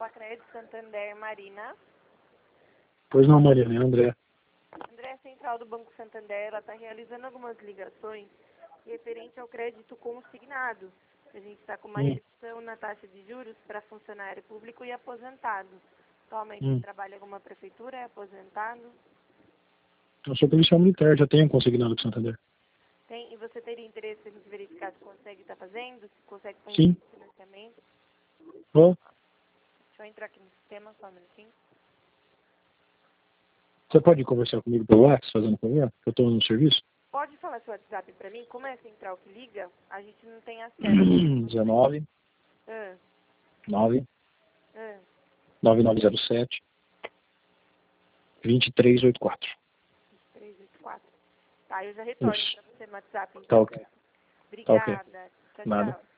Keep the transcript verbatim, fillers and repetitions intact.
Pacred Santander Marina. Pois não, Marina, é André. André, Central do Banco Santander, ela está realizando algumas ligações referente ao crédito consignado. A gente está com uma Hum. redução na taxa de juros para funcionário público e aposentado. Atualmente Hum. você trabalha em alguma prefeitura, é aposentado? Eu sou policial militar, já tenho um consignado com o Santander. Tem, e você teria interesse em verificar se consegue estar fazendo, se consegue fazer Sim. financiamento? Ó, Deixa eu entrar aqui no sistema, só um minutinho. você pode conversar comigo pelo WhatsApp, fazendo favor? Eu estou no serviço? Pode falar seu WhatsApp para mim? Como é a central que liga, a gente não tem acesso. dezenove, Ah, nove, ah, nove nove zero sete, vinte e três oitenta e quatro. três oito quatro. Tá, eu já retorno Isso. para você no WhatsApp, então. Tá ok. Tá ok. Obrigada. Tchau, Nada. tchau.